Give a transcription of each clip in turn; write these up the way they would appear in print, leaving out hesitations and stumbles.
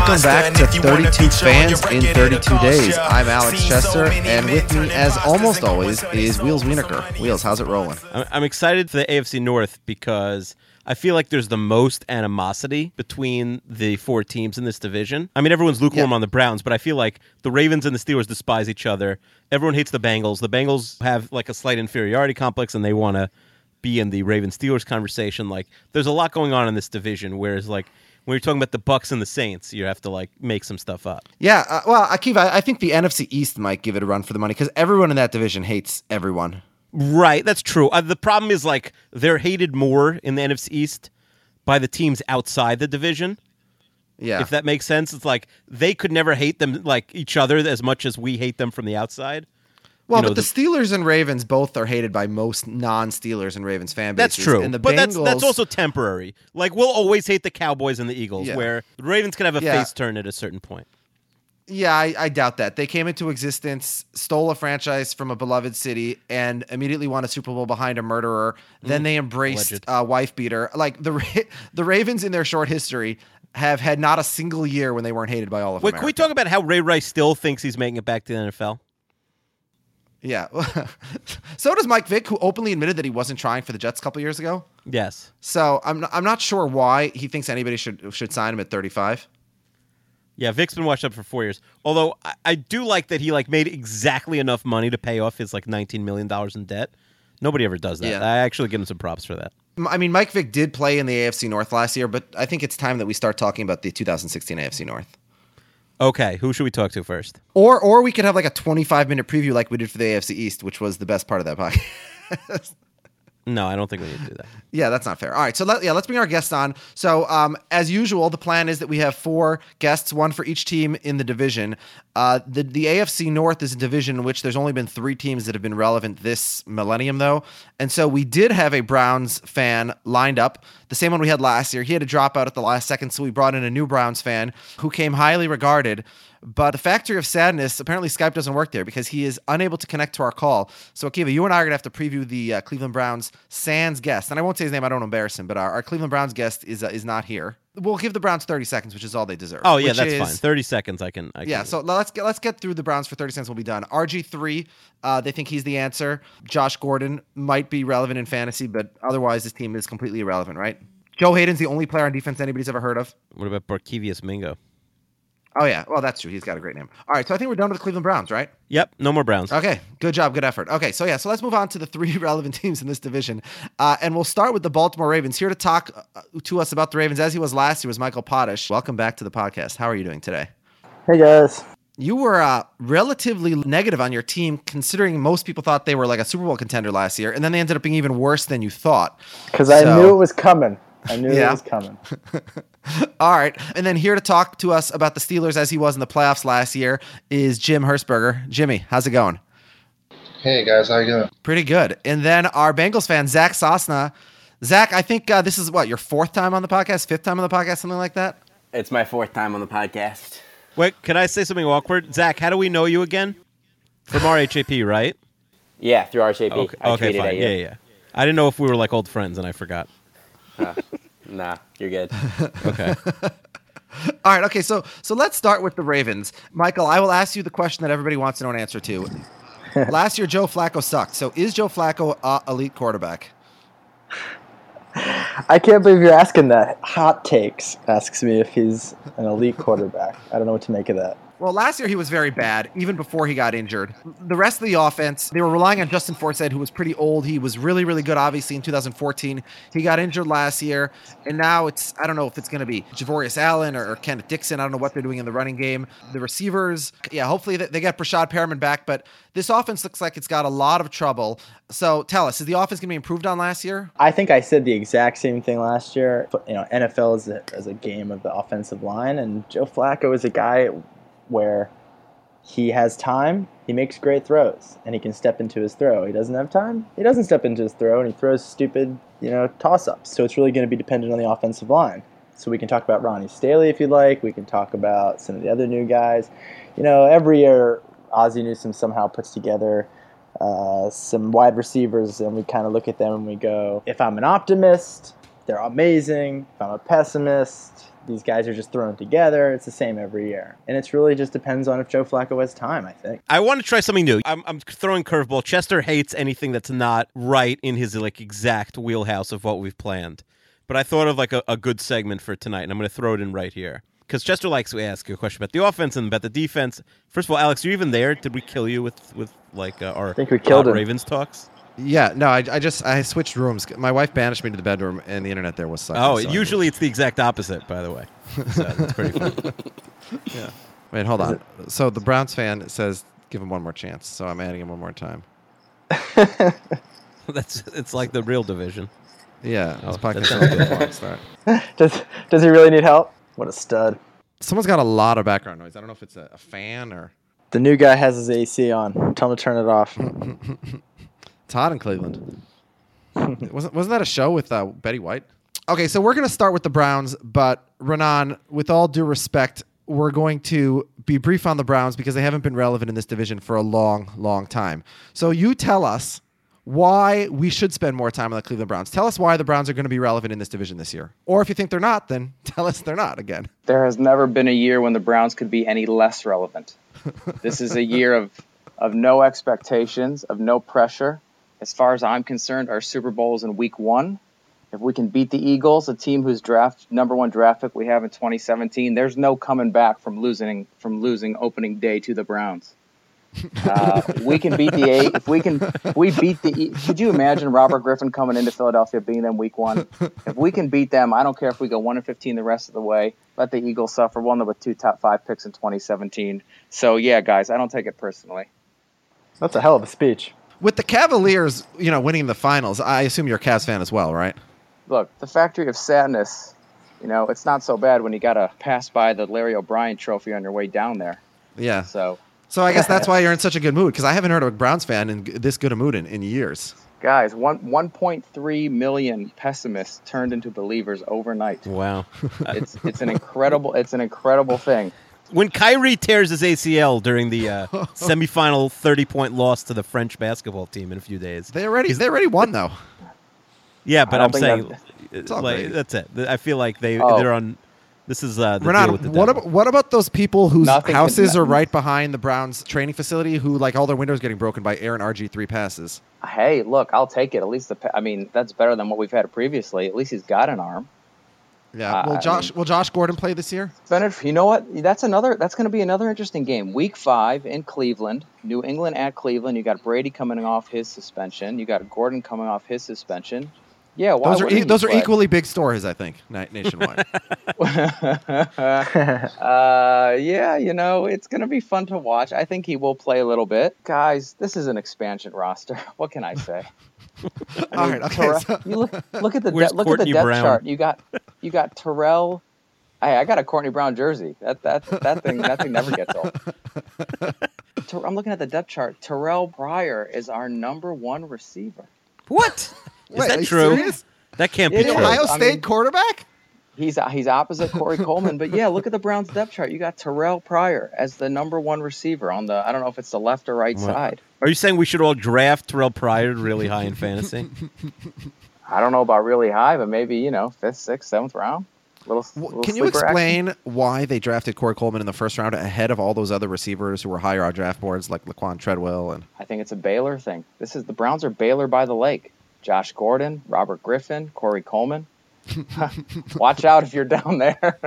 Welcome back to 32 Fans in 32 Days. I'm Alex Chester, and with me, as almost always, is Wheels Wienerker. Wheels, how's it rolling? I'm excited for the AFC North because I feel like there's the most animosity between the four teams in this division. I mean, everyone's lukewarm on the Browns, but I feel like the Ravens and the Steelers despise each other. Everyone hates the Bengals. The Bengals have like a slight inferiority complex, and they want to be in the Ravens-Steelers conversation. Like, there's a lot going on in this division, whereas like when you're talking about the Bucks and the Saints, you have to like make some stuff up. Yeah, well, Akiva, I think the NFC East might give it a run for the money because everyone in that division hates everyone. Right, that's true. The problem is like they're hated more in the NFC East by the teams outside the division. Yeah, if that makes sense. It's like they could never hate them like each other as much as we hate them from the outside. Well, but the Steelers and Ravens both are hated by most non-Steelers and Ravens fan bases. That's true, and the but Bengals, that's also temporary. Like, we'll always hate the Cowboys and the Eagles, where the Ravens can have a face turn at a certain point. Yeah, I doubt that. They came into existence, stole a franchise from a beloved city, and immediately won a Super Bowl behind a murderer. Then they embraced a wife beater. Like, the Ravens in their short history have had not a single year when they weren't hated by all of America. Can we talk about how Ray Rice still thinks he's making it back to the NFL? Yeah. So does Mike Vick, who openly admitted that he wasn't trying for the Jets a couple years ago. Yes. So I'm not sure why he thinks anybody should sign him at 35. Yeah, Vick's been washed up for 4 years. Although I do like that he like made exactly enough money to pay off his like $19 million in debt. Nobody ever does that. Yeah. I actually give him some props for that. I mean, Mike Vick did play in the AFC North last year, but I think it's time that we start talking about the 2016 AFC North. Okay, who should we talk to first? Or we could have like a 25-minute preview like we did for the AFC East, which was the best part of that podcast. No, I don't think we need to do that. Yeah, that's not fair. All right, so let's bring our guests on. So as usual, the plan is that we have four guests, one for each team in the division. The AFC North is a division in which there's only been three teams that have been relevant this millennium, though. And so we did have a Browns fan lined up, the same one we had last year. He had to drop out at the last second, so we brought in a new Browns fan who came highly regarded. But the factory of sadness, apparently Skype doesn't work there because he is unable to connect to our call. So, Akiva, you and I are going to have to preview the Cleveland Browns Sans guest. And I won't say his name, I don't embarrass him, but our Cleveland Browns guest is not here. We'll give the Browns 30 seconds, which is all they deserve. Oh, yeah, that's fine. 30 seconds, I can yeah, so let's get through the Browns for 30 seconds. We'll be done. RG3, they think he's the answer. Josh Gordon might be relevant in fantasy, but otherwise this team is completely irrelevant, right? Joe Hayden's the only player on defense anybody's ever heard of. What about Barkevius Mingo? Oh, yeah. Well, that's true. He's got a great name. All right, so I think we're done with the Cleveland Browns, right? Yep, no more Browns. Okay, good job, good effort. Okay, so let's move on to the three relevant teams in this division. And we'll start with the Baltimore Ravens. Here to talk to us about the Ravens, as he was last year, was Michael Potash. Welcome back to the podcast. How are you doing today? Hey, guys. You were relatively negative on your team, considering most people thought they were like a Super Bowl contender last year, and then they ended up being even worse than you thought. Because I knew it was coming. It was coming. All right. And then here to talk to us about the Steelers as he was in the playoffs last year is Jim Hershberger. Jimmy, how's it going? Hey, guys. How you doing? Pretty good. And then our Bengals fan, Zach Sosna. Zach, I think this is your fourth time on the podcast, fifth time on the podcast, something like that? It's my fourth time on the podcast. Wait, can I say something awkward? Zach, how do we know you again? From RHAP, right? Yeah, through RHAP. Okay, fine. At you. Yeah. I didn't know if we were like old friends, and I forgot. Nah, you're good. Okay. All right. Okay. So let's start with the Ravens. Michael, I will ask you the question that everybody wants to know an answer to. Last year, Joe Flacco sucked. So is Joe Flacco an elite quarterback? I can't believe you're asking that. Hot Takes asks me if he's an elite quarterback. I don't know what to make of that. Well, last year he was very bad, even before he got injured. The rest of the offense, they were relying on Justin Forsett, who was pretty old. He was really, really good, obviously, in 2014. He got injured last year, and now I don't know if it's going to be Javorius Allen or Kenneth Dixon. I don't know what they're doing in the running game. The receivers, hopefully they get Brashad Perriman back, but this offense looks like it's got a lot of trouble. So tell us, is the offense going to be improved on last year? I think I said the exact same thing last year. NFL is a game of the offensive line, and Joe Flacco is a guy where he has time, he makes great throws, and he can step into his throw. He doesn't have time, he doesn't step into his throw, and he throws stupid, toss-ups. So it's really going to be dependent on the offensive line. So we can talk about Ronnie Staley if you'd like. We can talk about some of the other new guys. Every year Ozzie Newsome somehow puts together some wide receivers, and we kind of look at them and we go, if I'm an optimist, they're amazing. If I'm a pessimist, These guys are just thrown together. It's the same every year. And it's really just depends on if Joe Flacco has time, I think. I want to try something new. I'm throwing curveball. Chester hates anything that's not right in his like exact wheelhouse of what we've planned. But I thought of like a good segment for tonight, and I'm going to throw it in right here. Because Chester likes to ask you a question about the offense and about the defense. First of all, Alex, are you even there? Did we kill you with like our I think we killed him. Ravens talks? Yeah, no, I switched rooms. My wife banished me to the bedroom, and the internet there was sucking. Oh, so usually it's the exact opposite, by the way. So that's pretty funny. Yeah. Wait, hold on. So the Browns fan says give him one more chance, so I'm adding him one more time. It's like the real division. Yeah, this podcast that sounds like a long start. Does he really need help? What a stud. Someone's got a lot of background noise. I don't know if it's a fan or... The new guy has his AC on. Tell him to turn it off. It's hot in Cleveland. Wasn't that a show with Betty White? Okay, so we're going to start with the Browns, but Renan, with all due respect, we're going to be brief on the Browns because they haven't been relevant in this division for a long, long time. So you tell us why we should spend more time on the Cleveland Browns. Tell us why the Browns are going to be relevant in this division this year. Or if you think they're not, then tell us they're not again. There has never been a year when the Browns could be any less relevant. This is a year of no expectations, of no pressure. As far as I'm concerned, our Super Bowl is in week 1. If we can beat the Eagles, a team whose number 1 draft pick we have in 2017, there's no coming back from losing opening day to the Browns. We can beat the 8. If we beat the. Could you imagine Robert Griffin coming into Philadelphia beating them week 1? If we can beat them, I don't care if we go 1-15 the rest of the way. Let the Eagles suffer. One with 2 top 5 picks in 2017. So yeah, guys, I don't take it personally. That's a hell of a speech. With the Cavaliers, winning the finals, I assume you're a Cavs fan as well, right? Look, the factory of sadness. It's not so bad when you got to pass by the Larry O'Brien trophy on your way down there. Yeah. So I guess that's why you're in such a good mood, because I haven't heard of a Browns fan in this good a mood in years. Guys, 1.3 million pessimists turned into believers overnight. Wow. It's an incredible thing. When Kyrie tears his ACL during the semifinal 30-point loss to the French basketball team in a few days. They already won, though. Yeah, but I'm saying, great. that's it. I feel like they're on. This is the deal with the devil. What about those people whose houses are right behind the Browns training facility, who like all their windows getting broken by Aaron RG3 passes? Hey, look, I'll take it. At least that's better than what we've had previously. At least he's got an arm. Yeah. Will Josh Gordon play this year? You know what? That's going to be another interesting game. Week 5 in Cleveland, New England at Cleveland. You got Brady coming off his suspension. You got Gordon coming off his suspension. Yeah, those are equally big stories, I think, nationwide. Yeah, it's going to be fun to watch. I think he will play a little bit. Guys, this is an expansion roster. What can I say? All right, okay. You look at the Courtney depth Brown? chart. You got Terrell. I got a Courtney Brown jersey. That thing never gets old. I'm looking at the depth chart. Terrell Pryor is our number 1 receiver. What? Is Wait, that are you true? serious? That can't be It true. is. Ohio State quarterback? He's opposite Corey Coleman, but yeah, look at the Browns depth chart. You got Terrell Pryor as the number 1 receiver on the. I don't know if it's the left or right side. Are you saying we should all draft Terrell Pryor really high in fantasy? I don't know about really high, but maybe 5th, 6th, 7th round. Little Can you sleeper explain action. why they drafted Corey Coleman in the first round ahead of all those other receivers who were higher on draft boards like Laquan Treadwell? And I think it's a Baylor thing. The Browns are Baylor by the lake. Josh Gordon, Robert Griffin, Corey Coleman. Watch out if you're down there.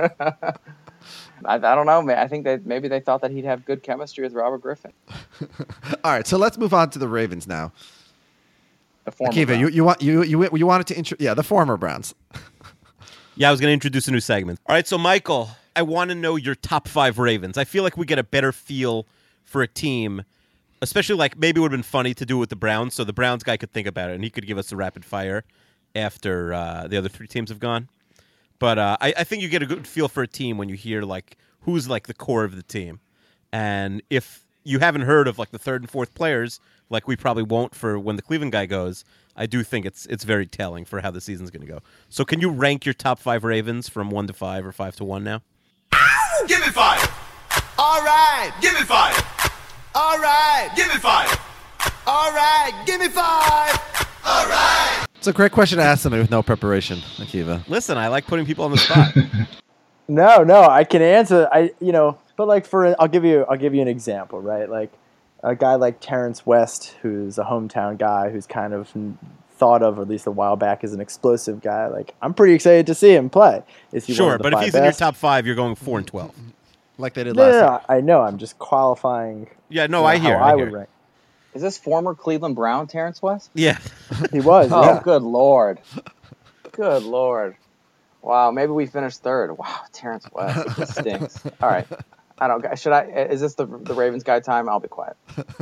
I don't know, man. I think maybe they thought that he'd have good chemistry with Robert Griffin. All right, so let's move on to the Ravens now. The former Akiva, Browns. you wanted to the former Browns. Yeah, I was going to introduce a new segment. All right, so Michael, I want to know your top 5 Ravens. I feel like we get a better feel for a team, especially like maybe it would have been funny to do it with the Browns, so the Browns guy could think about it, and he could give us a rapid fire after the other 3 teams have gone. But I think you get a good feel for a team when you hear like who's like the core of the team. And if you haven't heard of like the 3rd and 4th players, like we probably won't for when the Cleveland guy goes, I do think it's very telling for how the season's going to go. So can you rank your top 5 Ravens from 1 to 5 or 5 to 1 now? Give me 5. All right. Give me 5. All right. Give me 5. All right. Give me 5. All right. It's a great question to ask somebody with no preparation, Akiva. Listen, I like putting people on the spot. No, I can answer. But like I'll give you an example, right? Like a guy like Terrence West, who's a hometown guy, who's kind of thought of, or at least a while back, as an explosive guy. Like I'm pretty excited to see him play. Is he one Sure, of the but if five he's in your best? top 5, you're going 4-12. Like they did last year. No, I know. I'm just qualifying. Yeah, no, I hear. How I would rank. Is this former Cleveland Brown Terrence West? Yeah. He was. Oh, Yeah. good lord. Good lord. Wow, maybe we finished third. Wow, Terrence West. It just stinks. All right. Is this the Ravens guy time? I'll be quiet.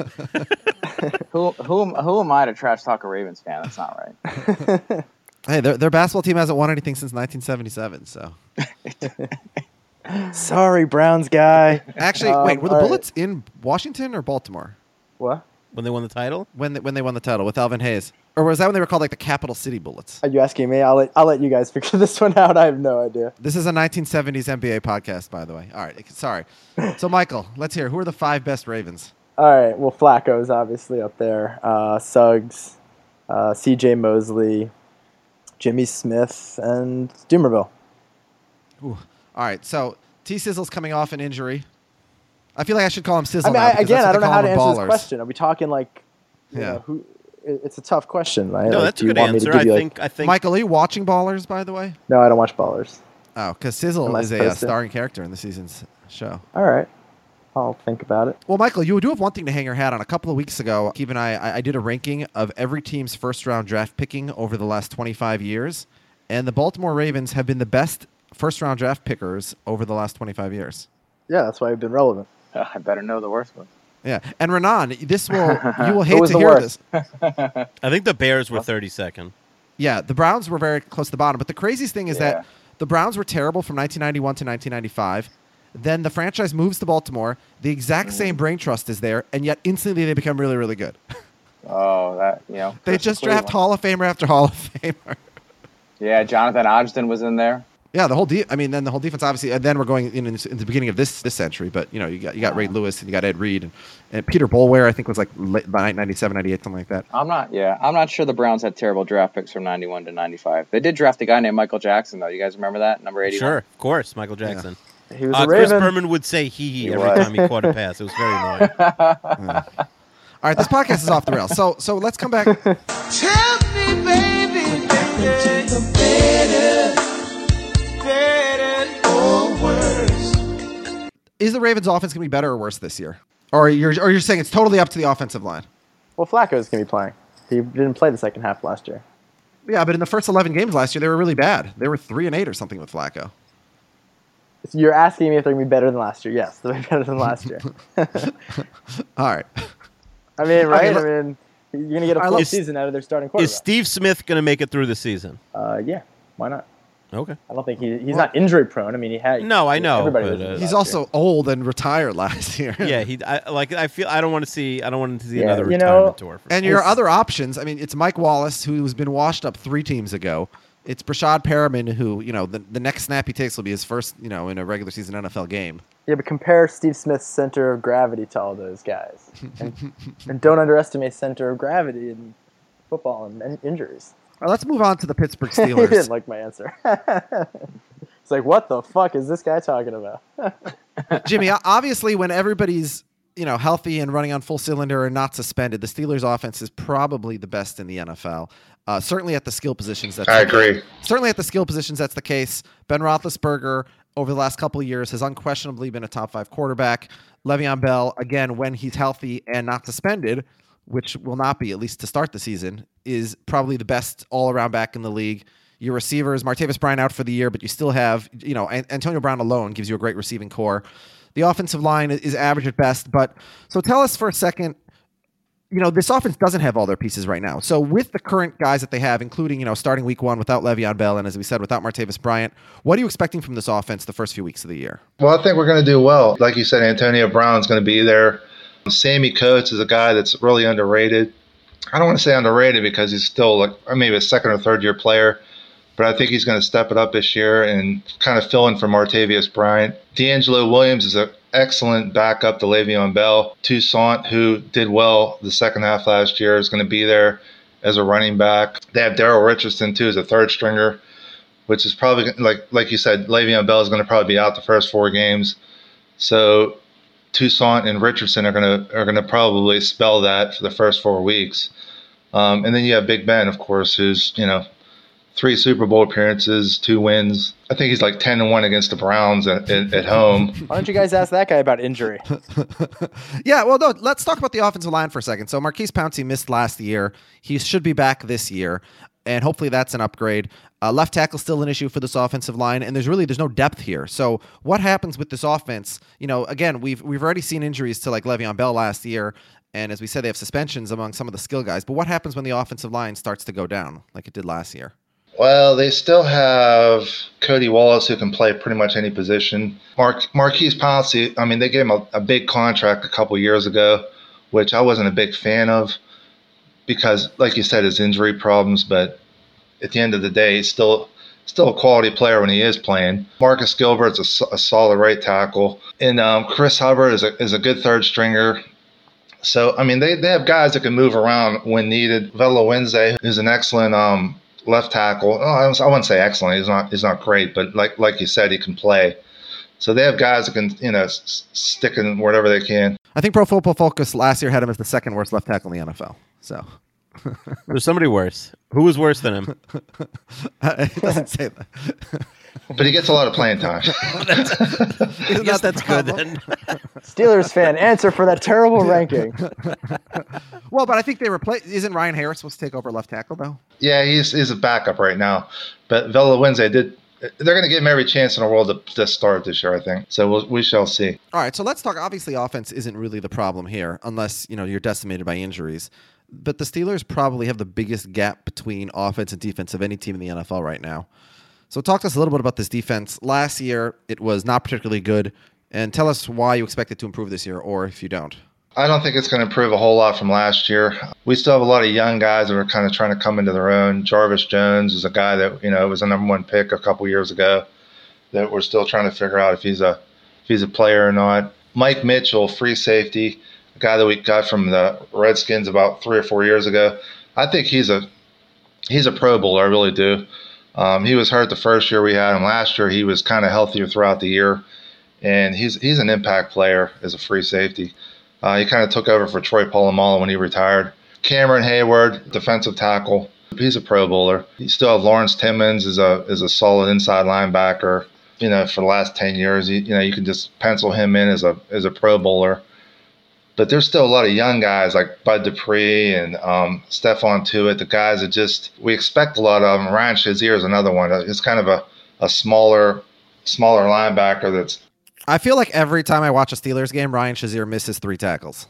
Who am I to trash talk a Ravens fan? That's not right. Hey, their basketball team hasn't won anything since 1977. So Sorry, Browns guy. actually, wait, were the all right. Bullets in Washington or Baltimore What? When they won the title? when they won the title with Alvin Hayes, or was that when they were called like the Capital City Bullets? Are you asking me? I'll let you guys figure this one out. I have no idea. This is a 1970s NBA podcast, by the way. All right, sorry. So Michael, let's hear who are the 5 best Ravens. All right. Well, Flacco's obviously up there. Suggs, C.J. Mosley, Jimmy Smith, and Dumerville. Ooh. All right, so T Sizzle's coming off an injury. I feel like I should call him Sizzle I mean, now. because that's what I they don't know call how him to in answer Ballers. this question. Are we talking like, you Yeah. know, who? It's a tough question, right? No, Like, that's a do you good want me to answer. give I you, like- think. I think. Michael, are you watching Ballers, by the way? No, I don't watch Ballers. Oh, because Sizzle Am I is a supposed to? starring character in the season's show. All right. I'll think about it. Well, Michael, you do have one thing to hang your hat on. A couple of weeks ago, Keith and I did a ranking of every team's first-round draft picking over the last 25 years, and the Baltimore Ravens have been the best first-round draft pickers over the last 25 years. Yeah, that's why I've been relevant. I better know the worst one. Yeah, and Renan, you will Who hate was to the hear worst? this. I think the Bears were 32nd. Yeah, the Browns were very close to the bottom, but the craziest thing is Yeah. that the Browns were terrible from 1991 to 1995. Then the franchise moves to Baltimore. The exact same brain trust is there, and yet instantly they become really, really good. Oh, that, They Chris just Cleveland. draft Hall of Famer after Hall of Famer. Yeah, Jonathan Ogden was in there. Yeah, the whole then the whole defense obviously, and then we're going in the beginning of this century. But you got Ray Lewis and you got Ed Reed and Peter Boulware. I think was like late 97, 98, something like that. I'm not sure the Browns had terrible draft picks from 91 to 95. They did draft a guy named Michael Jackson, though. You guys remember that? Number 81? Sure, of course, Michael Jackson. He was a Chris Raven. Berman would say he every was. time he caught a pass. It was very annoying. All right, this podcast is off the rails. So let's come back. Tell me, baby, better or worse. Is the Ravens' offense going to be better or worse this year? Or you're saying it's totally up to the offensive line? Well, Flacco's going to be playing. He didn't play the second half last year. Yeah, but in the first 11 games last year, they were really bad. They were 3-8 or something with Flacco. So you're asking me if they're going to be better than last year. Yes, they're better than last year. All right. I mean, right? Okay, I mean, you're going to get a I full love- season out of their starting Is quarterback. Steve Smith going to make it through the season? Yeah, why not? Okay. I don't think he's not injury prone. I mean, he had. No, I know, Everybody but, was injured He's last year. also old and retired last year. Yeah, I don't want to see Yeah, another you know, retirement tour. And your other options, I mean, it's Mike Wallace, who's been washed up 3 teams ago. It's Brashad Perriman, who, the next snap he takes will be his first, in a regular season NFL game. Yeah, but compare Steve Smith's center of gravity to all those guys, and don't underestimate center of gravity in football and injuries. All right, let's move on to the Pittsburgh He Steelers. didn't like my answer. It's like, what the fuck is this guy talking about? Jimmy, obviously, when everybody's healthy and running on full cylinder and not suspended, the Steelers' offense is probably the best in the NFL. Certainly at the skill positions. I agree. Certainly at the skill positions, that's the case. Ben Roethlisberger, over the last couple of years, has unquestionably been a top 5 quarterback. Le'Veon Bell, again, when he's healthy and not suspended, which will not be, at least to start the season, is probably the best all-around back in the league. Your receivers, Martavis Bryant out for the year, but you still have, Antonio Brown alone gives you a great receiving core. The offensive line is average at best. But so tell us for a second, this offense doesn't have all their pieces right now. So with the current guys that they have, including, starting week 1 without Le'Veon Bell, and as we said, without Martavis Bryant, what are you expecting from this offense the first few weeks of the year? Well, I think we're going to do well. Like you said, Antonio Brown's going to be there. Sammy Coates is a guy that's really underrated. I don't want to say underrated because he's still maybe a second or third year player, but I think he's going to step it up this year and kind of fill in for Martavius Bryant. D'Angelo Williams is an excellent backup to Le'Veon Bell. Toussaint, who did well the second half last year, is going to be there as a running back. They have Darrell Richardson, too, as a third stringer. which is probably like you said, Le'Veon Bell is going to probably be out the first 4 games. So Toussaint and Richardson are gonna probably spell that for the first 4 weeks. And then you have Big Ben, of course, who's 3 Super Bowl appearances, 2 wins. I think he's like 10-1 against the Browns at home. Why don't you guys ask that guy about injury? Yeah, well, no, let's talk about the offensive line for a second. So Marquise Pouncey missed last year. He should be back this year, and hopefully that's an upgrade. Left tackle still an issue for this offensive line, and there's no depth here. So what happens with this offense? Again, we've already seen injuries to like Le'Veon Bell last year, and as we said, they have suspensions among some of the skill guys. But what happens when the offensive line starts to go down like it did last year? Well, they still have Cody Wallace, who can play pretty much any position. Marquise Pouncey, I mean, they gave him a big contract a couple years ago, which I wasn't a big fan of because, like you said, his injury problems. But at the end of the day, he's still a quality player when he is playing. Marcus Gilbert's a solid right tackle. And Chris Hubbard is a good third stringer. So, I mean, they have guys that can move around when needed. Vela Wednesday is an excellent left tackle. I wouldn't say excellent. He's not great, but like you said, he can play. So they have guys that can stick in wherever they can. I think Pro Football Focus last year had him as the second worst left tackle in the NFL. So there's somebody worse. Who was worse than him? It doesn't say that. But he gets a lot of playing time. That's good then. Steelers fan, answer for that terrible ranking. Well, but I think they replaced. Isn't Ryan Harris supposed to take over left tackle though? Yeah, he's a backup right now. But Vela Wednesday they're going to give him every chance in the world to start this year, I think. So we shall see. All right, so let's talk. Obviously, offense isn't really the problem here, unless you're decimated by injuries. But the Steelers probably have the biggest gap between offense and defense of any team in the NFL right now. So talk to us a little bit about this defense. Last year, it was not particularly good. And tell us why you expect it to improve this year, or if you don't. I don't think it's going to improve a whole lot from last year. We still have a lot of young guys that are kind of trying to come into their own. Jarvis Jones is a guy that was a number 1 pick a couple years ago that we're still trying to figure out if he's a player or not. Mike Mitchell, free safety, a guy that we got from the Redskins about 3 or 4 years ago. I think he's a Pro Bowler. I really do. He was hurt the first year we had him. Last year he was kind of healthier throughout the year, and he's an impact player as a free safety. He kind of took over for Troy Polamalu when he retired. Cameron Hayward, defensive tackle. He's a Pro Bowler. You still have Lawrence Timmons is a solid inside linebacker. For the last 10 years, you can just pencil him in as a Pro Bowler. But there's still a lot of young guys like Bud Dupree and Stephon Tuitt, the guys that we expect a lot of them. Ryan Shazier is another one. It's kind of a smaller linebacker that's. I feel like every time I watch a Steelers game, Ryan Shazier misses 3 tackles.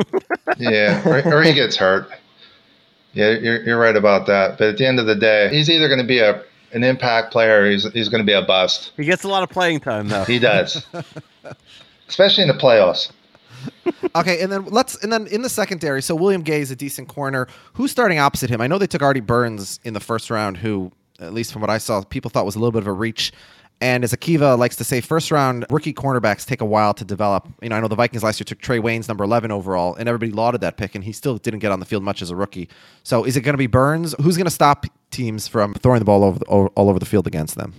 Yeah, or he gets hurt. Yeah, you're right about that. But at the end of the day, he's either going to be an impact player or he's going to be a bust. He gets a lot of playing time, though. He does. Especially in the playoffs. Okay, and then in the secondary, so William Gay is a decent corner. Who's starting opposite him? I know they took Artie Burns in the first round, who, at least from what I saw, people thought was a little bit of a reach. And as Akiva likes to say, first-round rookie cornerbacks take a while to develop. I know the Vikings last year took Trey Waynes, number 11 overall, and everybody lauded that pick, and he still didn't get on the field much as a rookie. So is it going to be Burns? Who's going to stop teams from throwing the ball all over the field against them?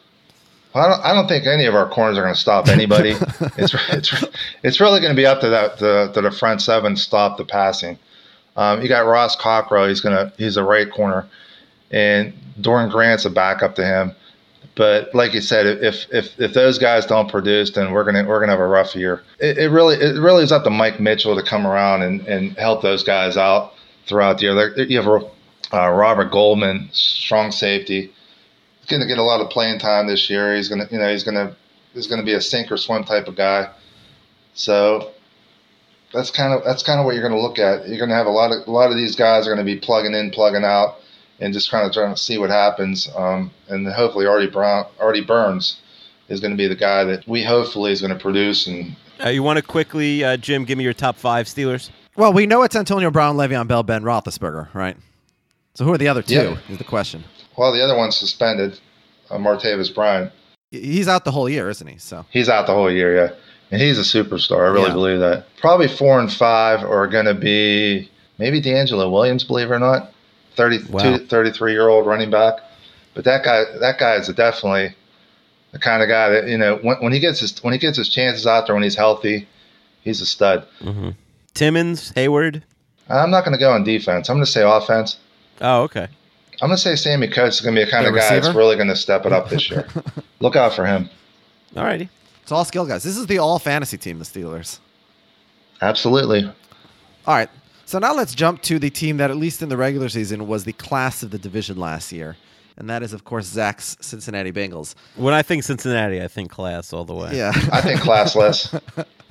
Well, I don't think any of our corners are going to stop anybody. It's really going to be up to the front seven to stop the passing. You got Ross Cockrell. He's a right corner, and Doran Grant's a backup to him. But like you said, if those guys don't produce, then we're gonna have a rough year. It really is up to Mike Mitchell to come around and help those guys out throughout the year. You have Robert Goldman, strong safety. He's gonna get a lot of playing time this year. He's gonna be a sink or swim type of guy. So that's kind of what you're gonna look at. You're gonna have a lot of these guys are gonna be plugging in, plugging out, and just kind of trying to see what happens. And hopefully Artie Burns is going to be the guy that we hopefully is going to produce. And you want to quickly, Jim, give me your top 5 Steelers? Well, we know it's Antonio Brown, Le'Veon Bell, Ben Roethlisberger, right? So who are the other two is the question. Well, the other one's suspended, Martavis Bryant. He's out the whole year, isn't he? So he's out the whole year, yeah. And he's a superstar. I really believe that. Probably 4 and 5 are going to be maybe D'Angelo Williams, believe it or not. 33-year-old running back. But that guy is definitely the kind of guy that when he gets his chances out there when he's healthy, he's a stud. Mm-hmm. Timmons, Hayward. I'm not going to go on defense. I'm going to say offense. Oh, okay. I'm going to say Sammy Coates is going to be a kind of guy that's really going to step it up this year. Look out for him. All righty. It's all skill guys. This is the all fantasy team, the Steelers. Absolutely. All right. So now let's jump to the team that, at least in the regular season, was the class of the division last year. And that is, of course, Zach's Cincinnati Bengals. When I think Cincinnati, I think class all the way. Yeah. I think classless.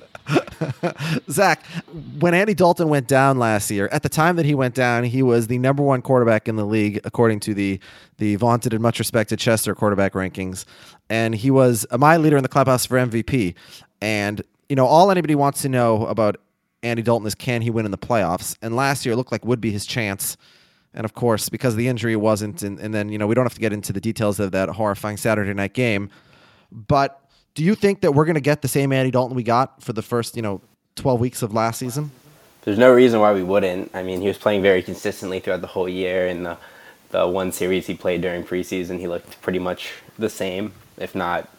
Zach, when Andy Dalton went down last year, at the time that he went down, he was the number one quarterback in the league, according to the vaunted and much respected Chester quarterback rankings. And he was my leader in the clubhouse for MVP. And, all anybody wants to know about Andy Dalton is, can he win in the playoffs? And last year it looked like would be his chance. And, of course, because the injury wasn't, and then, we don't have to get into the details of that horrifying Saturday night game. But do you think that we're going to get the same Andy Dalton we got for the first, 12 weeks of last season? There's no reason why we wouldn't. I mean, he was playing very consistently throughout the whole year. In the one series he played during preseason, he looked pretty much the same, if not,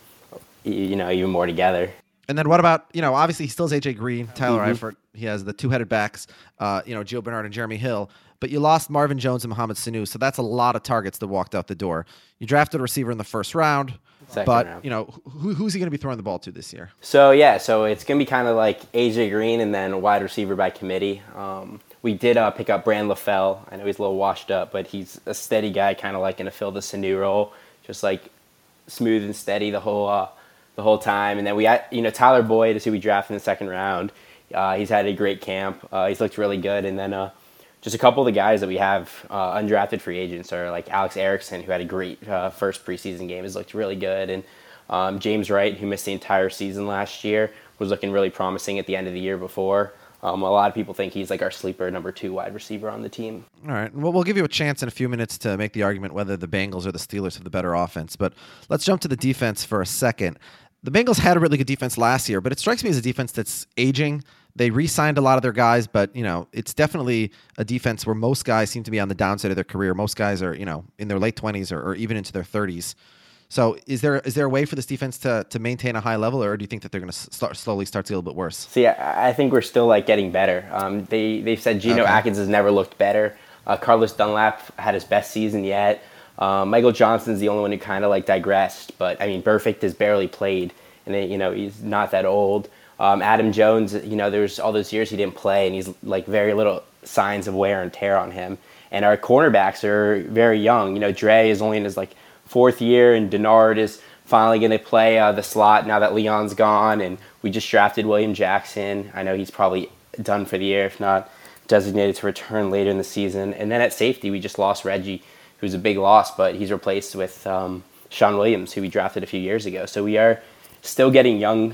even more together. And then what about, obviously he still has A.J. Green, Tyler Eifert. He has the two-headed backs, Gio Bernard and Jeremy Hill. But you lost Marvin Jones and Mohamed Sanu, so that's a lot of targets that walked out the door. You drafted a receiver in the first round, but who's he going to be throwing the ball to this year? So it's going to be kind of like A.J. Green and then a wide receiver by committee. We did pick up Brand LaFell. I know he's a little washed up, but he's a steady guy, kind of like going to fill the Sanu role, just like smooth and steady the whole time. And then we had, Tyler Boyd is who we drafted in the second round. He's had a great camp. He's looked really good. And then just a couple of the guys that we have undrafted free agents are like Alex Erickson, who had a great first preseason game, has looked really good. And James Wright, who missed the entire season last year, was looking really promising at the end of the year before. A lot of people think he's like our sleeper number 2 wide receiver on the team. All right. Well, we'll give you a chance in a few minutes to make the argument whether the Bengals or the Steelers have the better offense. But let's jump to the defense for a second. The Bengals had a really good defense last year, but it strikes me as a defense that's aging. They re-signed a lot of their guys, but, it's definitely a defense where most guys seem to be on the downside of their career. Most guys are, in their late 20s or even into their 30s. So is there a way for this defense to maintain a high level, or do you think that they're going to slowly start to get a little bit worse? See, I think we're still getting better. They've said Geno Atkins has never looked better. Carlos Dunlap had his best season yet. Michael Johnson's the only one who kind of digressed, but I mean, Burfict has barely played, and he's not that old. Adam Jones, there's all those years he didn't play, and he's very little signs of wear and tear on him. And our cornerbacks are very young. Dre is only in his 4th year, and Denard is finally going to play the slot now that Leon's gone. And we just drafted William Jackson. I know he's probably done for the year, if not designated to return later in the season. And then at safety, we just lost Reggie, who's a big loss, but he's replaced with Sean Williams, who we drafted a few years ago. So we are still getting young.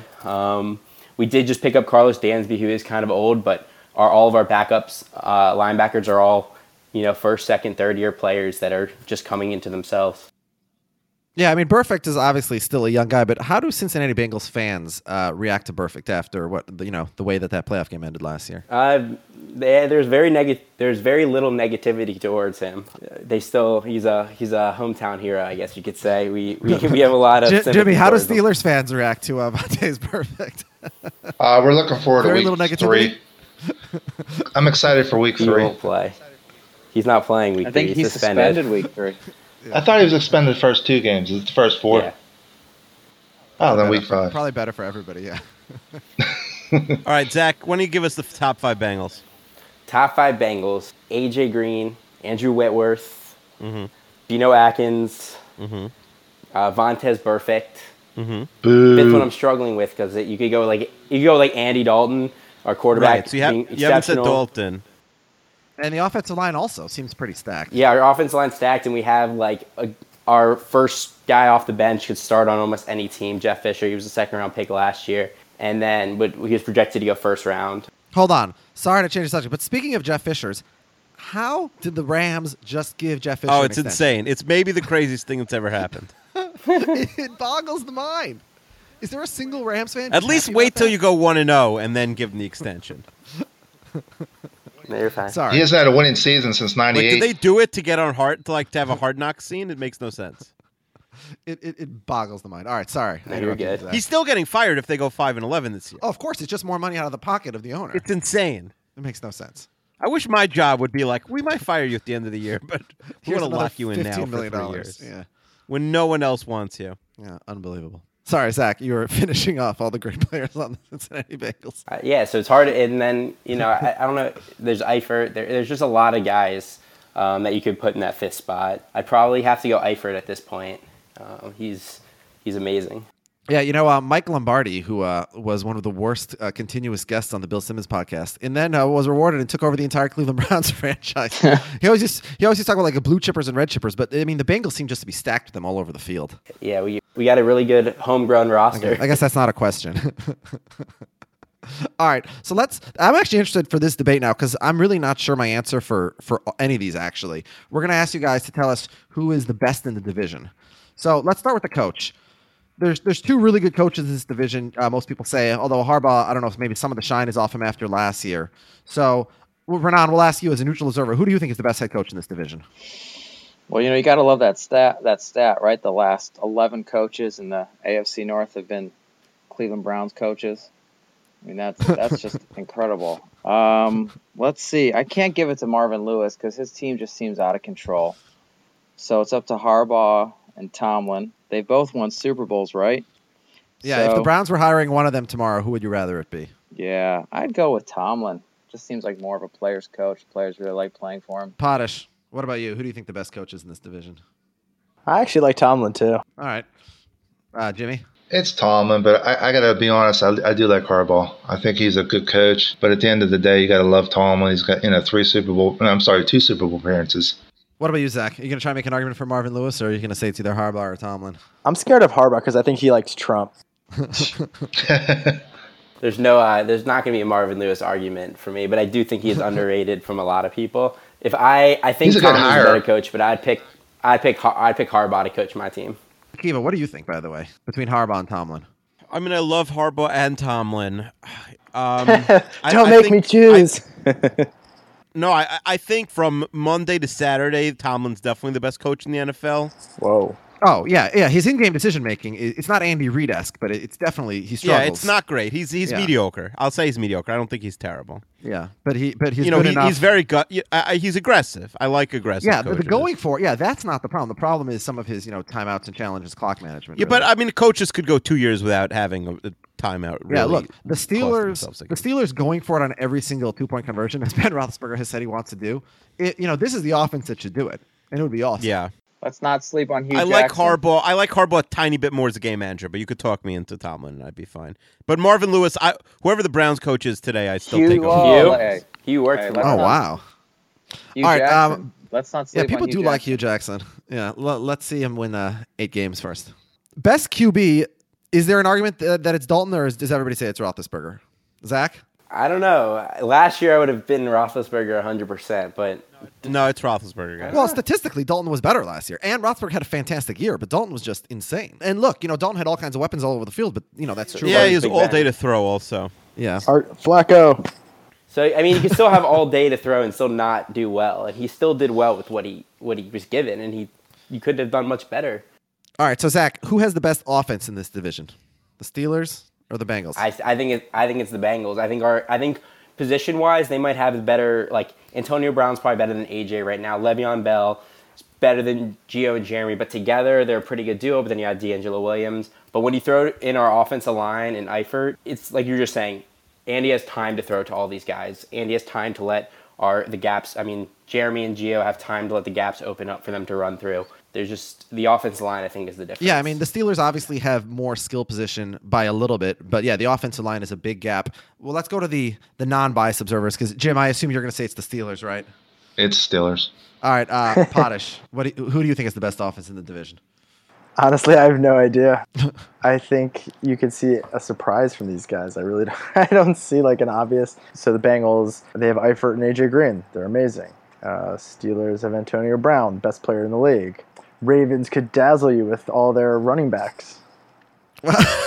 We did just pick up Carlos Dansby, who is kind of old, but all of our backups, linebackers are all, first, second, third year players that are just coming into themselves. Yeah, I mean, Burfict is obviously still a young guy, but how do Cincinnati Bengals fans react to Burfict after the way that playoff game ended last year? There's very little negativity towards him. He's a hometown hero, I guess you could say. We have a lot of Jimmy, how do Steelers fans react to Vontaze Burfict? We're looking forward to Very little week negativity? 3. I'm excited for week 3. He won't play. He's not playing week 3. I think he's suspended week 3. I thought he was suspended the first 2 games. It's the first 4. Yeah. Oh, then week 5. Probably better for everybody, yeah. All right, Zach, why don't you give us the top 5 Bengals? Top 5 Bengals: A.J. Green, Andrew Whitworth, Geno Atkins, Vontaze Burfict. Boo. That's what I'm struggling with, because you could go Andy Dalton, our quarterback. Right, so you haven't said Dalton. And the offensive line also seems pretty stacked. Yeah, our offensive line stacked, and we have our first guy off the bench could start on almost any team. Jeff Fisher, he was a second-round pick last year, and then he was projected to go first round. Hold on. Sorry to change the subject, but speaking of Jeff Fishers, how did the Rams just give Jeff Fisher an it's extension? insane. It's maybe the craziest thing that's ever happened. It boggles the mind. Is there a single Rams fan? At least wait till you go 1-0 and then give them the extension. No, you're fine. Sorry. He hasn't had a winning season since Like, '98. did they do it to get on to have a Hard Knock scene? It makes no sense. It boggles the mind. All right, sorry. No, you're good. Zach. He's still getting fired if they go 5-11 this year. Oh, of course, it's just more money out of the pocket of the owner. It's insane. It makes no sense. I wish my job would be like, we might fire you at the end of the year, but we're Here's going to another lock you in now $15 for million. 3 years. Yeah. When no one else wants you. Yeah, unbelievable. Sorry, Zach, you were finishing off all the great players on the Cincinnati Bengals. Yeah, so it's hard. And then, I don't know. There's Eifert. There's just a lot of guys that you could put in that 5th spot. I'd probably have to go Eifert at this point. He's amazing. Yeah, Mike Lombardi, who was one of the worst continuous guests on the Bill Simmons podcast, and then was rewarded and took over the entire Cleveland Browns franchise. he always used to talk about like blue chippers and red chippers, but I mean the Bengals seem just to be stacked with them all over the field. Yeah, we got a really good homegrown roster. I guess that's not a question. All right, so I'm actually interested for this debate now because I'm really not sure my answer for any of these. Actually, we're gonna ask you guys to tell us who is the best in the division. So let's start with the coach. There's 2 really good coaches in this division, most people say, although Harbaugh, I don't know if maybe some of the shine is off him after last year. So, Renan, we'll ask you as a neutral observer, who do you think is the best head coach in this division? Well, you got to love that stat, right? The last 11 coaches in the AFC North have been Cleveland Browns coaches. I mean, that's just incredible. Let's see. I can't give it to Marvin Lewis because his team just seems out of control. So it's up to Harbaugh and Tomlin. They both won Super Bowls, right? Yeah, if the Browns were hiring one of them tomorrow, who would you rather it be? Yeah, I'd go with Tomlin. Just seems like more of a player's coach. Players really like playing for him. Potash, what about you? Who do you think the best coach is in this division? I actually like Tomlin too. All right. Jimmy? It's Tomlin, but I got to be honest. I do like Harbaugh. I think he's a good coach, but at the end of the day, you got to love Tomlin. He's got 2 Super Bowl appearances. What about you, Zach? Are you going to try and make an argument for Marvin Lewis, or are you going to say it's either Harbaugh or Tomlin? I'm scared of Harbaugh because I think he likes Trump. There's not going to be a Marvin Lewis argument for me, but I do think he's underrated from a lot of people. I think He's a good Tomlin's a hire. better coach, but I'd pick Harbaugh to coach my team. Kiva, what do you think, by the way, between Harbaugh and Tomlin? I mean, I love Harbaugh and Tomlin. Don't make me choose. No, I think from Monday to Saturday, Tomlin's definitely the best coach in the NFL. Whoa. Oh, yeah. His in-game decision-making, it's not Andy Reid-esque, but it's definitely, he struggles. Yeah, it's not great. He's mediocre. I'll say he's mediocre. I don't think he's terrible. Yeah, but he's good enough. He's very he's aggressive. I like aggressive Yeah, coaches. the going for, that's not the problem. The problem is some of his, timeouts and challenges, clock management. Yeah, really. but I mean, coaches could go 2 years without having a timeout. Really Yeah, look, the cost Steelers, themselves a the Steelers going for it on every single 2-point conversion, as Ben Roethlisberger has said he wants to do. This is the offense that should do it, and it would be awesome. Yeah. Let's not sleep on Hugh I like Jackson. Harbaugh. I like Harbaugh a tiny bit more as a game manager, but you could talk me into Tomlin and I'd be fine. But Marvin Lewis, whoever the Browns coach is today, I still take over. Hugh worked Hey, for let's Oh me. wow. Hugh All right, Jackson. Let's not Yeah, sleep people on do Hugh like Jackson. Hugh Jackson. Yeah, let's see him win 8 games first. Best QB. Is there an argument that it's Dalton, or does everybody say it's Roethlisberger? Zach? I don't know. Last year I would have been Roethlisberger 100%, but No, it's Roethlisberger, guys. Well, statistically, Dalton was better last year, and Roethlisberger had a fantastic year, but Dalton was just insane. And look, Dalton had all kinds of weapons all over the field, but that's true. Yeah, he has Big all Ben. day to throw also. Yeah. Flacco. so I mean, you can still have all day to throw and still not do well, and he still did well with what he was given, and you could have done much better. All right, so Zach, who has the best offense in this division? The Steelers or the Bengals? I think it's the Bengals. I think position wise they might have a better, like Antonio Brown's probably better than AJ right now. Le'Veon Bell is better than Gio and Jeremy, but together they're a pretty good duo. But then you have D'Angelo Williams. But when you throw in our offensive line and Eifert, it's like you're just saying, Andy has time to throw to all these guys. Andy has time to let the gaps. I mean, Jeremy and Gio have time to let the gaps open up for them to run through. There's just the offensive line, I think, is the difference. Yeah, I mean, the Steelers obviously have more skill position by a little bit, but yeah, the offensive line is a big gap. Well, let's go to the non-biased observers, because Jim, I assume you're going to say it's the Steelers, right? It's Steelers. All right, Potash, who do you think is the best offense in the division? Honestly, I have no idea. I think you could see a surprise from these guys. I really don't, I don't see like an obvious. So the Bengals, they have Eifert and AJ Green. They're amazing. Steelers have Antonio Brown, best player in the league. Ravens could dazzle you with all their running backs.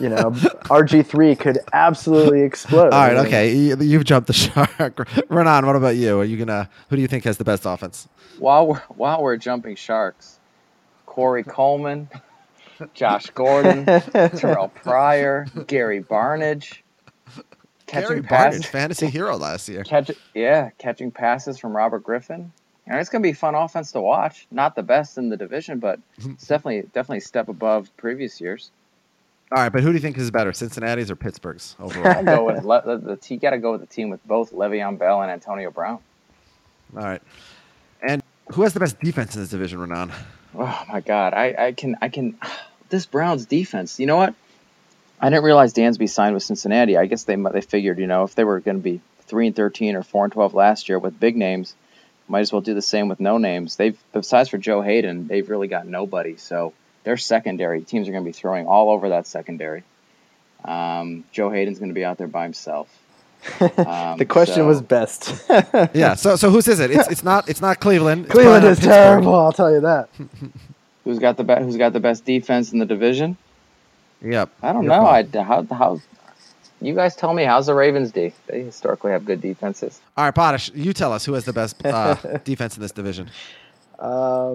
RG3 could absolutely explode. All right, okay, you've jumped the shark. Renan, what about you? Who do you think has the best offense? While we're jumping sharks, Corey Coleman, Josh Gordon, Terrell Pryor, Gary Barnidge. Gary Barnidge, fantasy hero last year. Catching passes from Robert Griffin. And it's going to be a fun offense to watch. Not the best in the division, but it's definitely a step above previous years. All right, but who do you think is better, Cincinnati's or Pittsburgh's overall? I go with you got to go with the team with both Le'Veon Bell and Antonio Brown. All right, and who has the best defense in this division, Renan? Oh my God, I can. This Browns defense. You know what? I didn't realize Dansby signed with Cincinnati. I guess they figured, if they were going to be 3-13 or 4-12 last year with big names, might as well do the same with no names. Besides for Joe Hayden, they've really got nobody. So their secondary teams are going to be throwing all over that secondary. Joe Hayden's going to be out there by himself. The question was best. Yeah. So whose is it? It's not Cleveland. Cleveland is terrible. I'll tell you that. Who's got the best defense in the division? Yep. I don't know. How you guys tell me, how's the Ravens D? They historically have good defenses. All right, Potash, you tell us who has the best defense in this division. I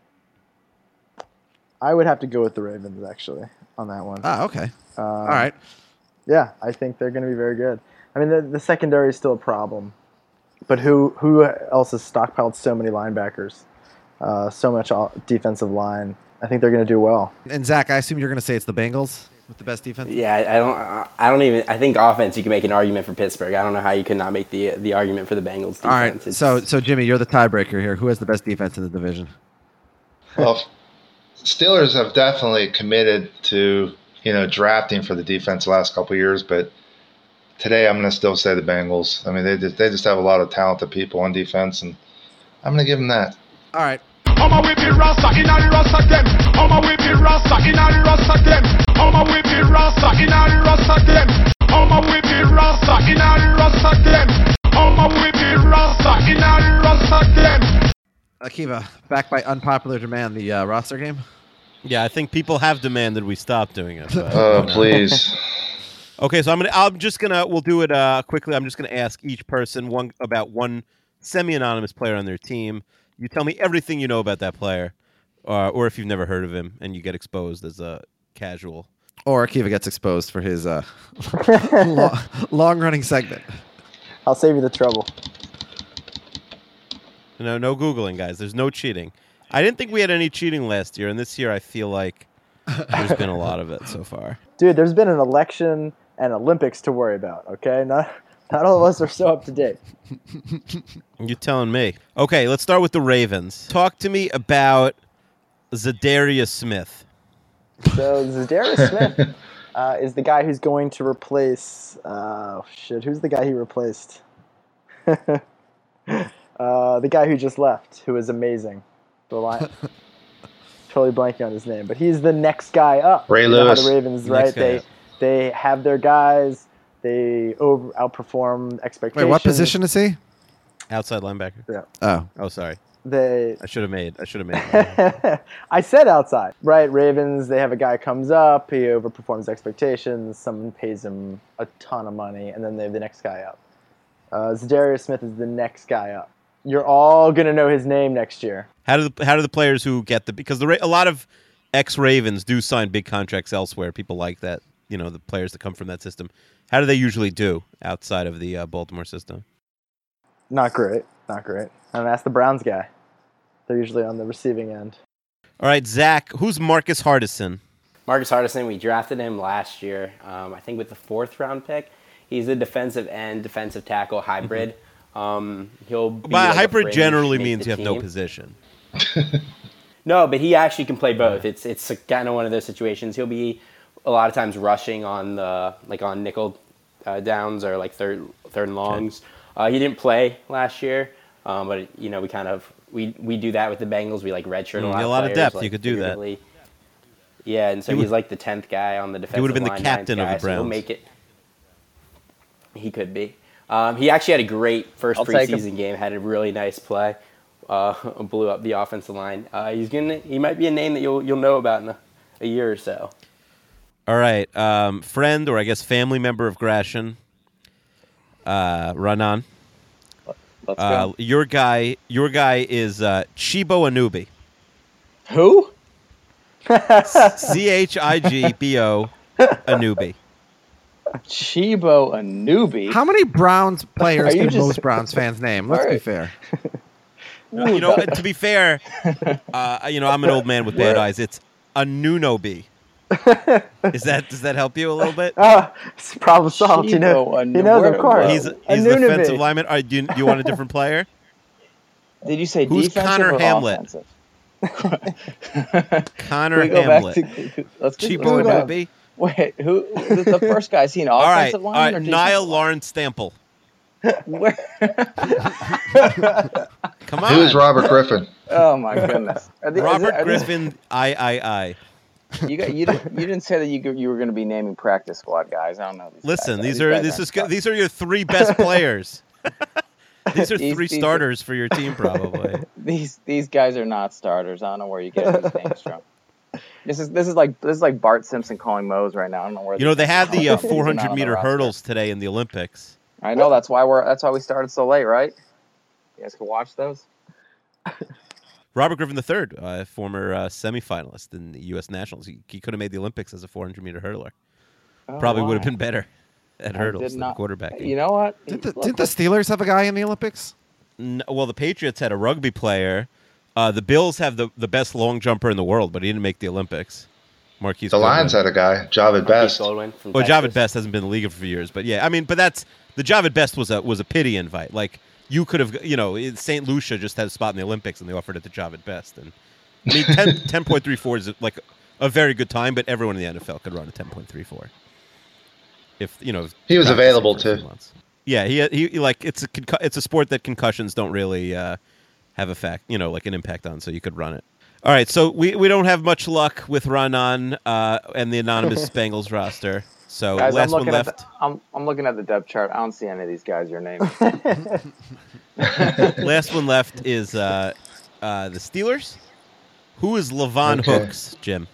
would have to go with the Ravens, actually, on that one. Ah, okay. All right. Yeah, I think they're going to be very good. I mean, the secondary is still a problem. But who else has stockpiled so many linebackers? So much defensive line. I think they're going to do well. And Zach, I assume you're going to say it's the Bengals with the best defense? Yeah, I think offense, you can make an argument for Pittsburgh. I don't know how you could not make the argument for the Bengals defense. All right, so Jimmy, you're the tiebreaker here. Who has the best defense in the division? Well, Steelers have definitely committed to, drafting for the defense the last couple of years, but today I'm going to still say the Bengals. I mean, they just have a lot of talented people on defense, and I'm going to give them that. All right. I'ma whip it rasta in the rasta again. I'ma whip it rasta in the rasta again. I'ma whip it rasta in the rasta again. I'ma whip it rasta in the rasta again. I'ma whip it rasta in the rasta again. Akiva, back by unpopular demand, the roster game? Yeah, I think people have demanded we stop doing it. Please. Okay, so we'll do it quickly. I'm just gonna ask each person about one semi-anonymous player on their team. You tell me everything you know about that player, or if you've never heard of him and you get exposed as a casual. Or Akiva gets exposed for his long-running segment. I'll save you the trouble. No Googling, guys. There's no cheating. I didn't think we had any cheating last year, and this year I feel like there's been a lot of it so far. Dude, there's been an election and Olympics to worry about, okay? Not all of us are so up to date. You're telling me. Okay, let's start with the Ravens. Talk to me about Zadarius Smith. So Zadarius Smith is the guy who's going to replace... who's the guy he replaced? The guy who just left, who is amazing. The line. Totally blanking on his name, but he's the next guy up. Ray Lewis. The Ravens, right? They have their guys. They outperform expectations. Wait, what position is he? Outside linebacker. Yeah. Oh, sorry. I should have made. I said outside, right? Ravens. They have a guy comes up. He overperforms expectations. Someone pays him a ton of money, and then they have the next guy up. Zadarius Smith is the next guy up. You're all gonna know his name next year. How do the players who get because a lot of ex-Ravens do sign big contracts elsewhere. People like that, the players that come from that system. How do they usually do outside of the Baltimore system? Not great. And that's the Browns guy. They're usually on the receiving end. All right, Zach, who's Marcus Hardison? Marcus Hardison, we drafted him last year, I think with the 4th round pick. He's a defensive end, defensive tackle hybrid. Mm-hmm. He'll be But hybrid fringe, generally make means the you have team. no position. No, but he actually can play both. It's kind of one of those situations. He'll be a lot of times rushing on on nickel downs or like third and longs. He didn't play last year, but we do that with the Bengals. We redshirt a lot of depth. Players, you could do that. Yeah, and so he's like the 10th guy on the defensive line. He would have been the captain of the Browns. So he'll make it. He could be. He actually had a great first preseason game. Had a really nice play. Blew up the offensive line. He might be a name that you'll know about in a year or so. All right, friend or I guess family member of Gratian, run on. Let's go. Your guy is Chibo Anubi. Who? Chigbo Anubi. Chibo Anubi. How many Browns players Are you can just- most Browns fans name? Let's be Alright. fair. You know, to be fair, I'm an old man with bad eyes. It's Anunobi. Does that help you a little bit? It's problem solved. He knows, of course. He's the Anunoby. defensive lineman. Do you want a different player? Did you say Who's defensive Connor or Hamlet? offensive? Connor Can we go Hamlet. back to let's Chibo go back. Anubi. Wait, who? The first guy? Is he an All right, offensive lineman or defensive Niall lineman? Lawrence Stample. Where? Come on. Who's Robert Griffin? Oh my goodness! Robert Griffin, I. You didn't say that you were going to be naming practice squad guys. I don't know. Listen, guys. these are your three best players. These are These- three these- starters for your team, probably. These guys are not starters. I don't know where you get these names from. This is like Bart Simpson calling Moe's right now. I don't know where. You know, they had the these are not on 400 the meter roster. hurdles today in the Olympics. I know that's why we started so late, right? You guys can watch those. Robert Griffin III, former semifinalist in the U.S. Nationals. He could have made the Olympics as a 400 meter hurdler. Oh, Probably would have why? been better at hurdles did than not- quarterbacking. You know what? Didn't the Steelers have a guy in the Olympics? Well, the Patriots had a rugby player. The Bills have the best long jumper in the world, but he didn't make the Olympics. Marquise The Lions Goodwin. had a guy, Javid Best. Goldwyn from Well, Texas. Javid Best hasn't been in the league for years, but yeah, I mean, but that's the Javid Best was a pity invite. Like you could have, St. Lucia just had a spot in the Olympics, and they offered it to Javid Best. And I mean, 10.34 is like a very good time, but everyone in the NFL could run a 10.34. If He was practicing available for a few too. months. Yeah, he like it's a sport that concussions don't really have like an impact on, so you could run it. All right, so we don't have much luck with Run On and the anonymous Bengals roster. So Guys, last one left. I'm looking at the depth chart. I don't see any of these guys you're naming. Last one left is the Steelers. Who is Levon Okay. Hooks, Jim?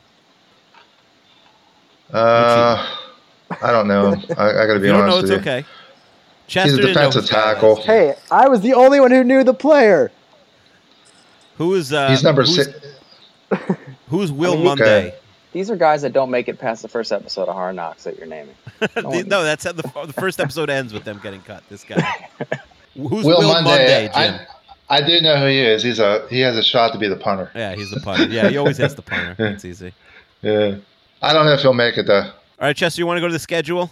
I don't know. I got to If be you don't honest know, it's with you. okay. He's Chester a didn't know defensive this guy last tackle. year. Hey, I was the only one who knew the player. Who is He's number six. Who's Will mean, Monday? These are guys that don't make it past the first episode of Hard Knocks that you're naming. No, that's how the first episode ends with them getting cut. This guy. Who's Will Will Monday. Jim? I do know who he is. He has a shot to be the punter. Yeah, he's the punter. Yeah, he always has the punter. That's easy. Yeah. I don't know if he'll make it though. All right, Chester, you want to go to the schedule?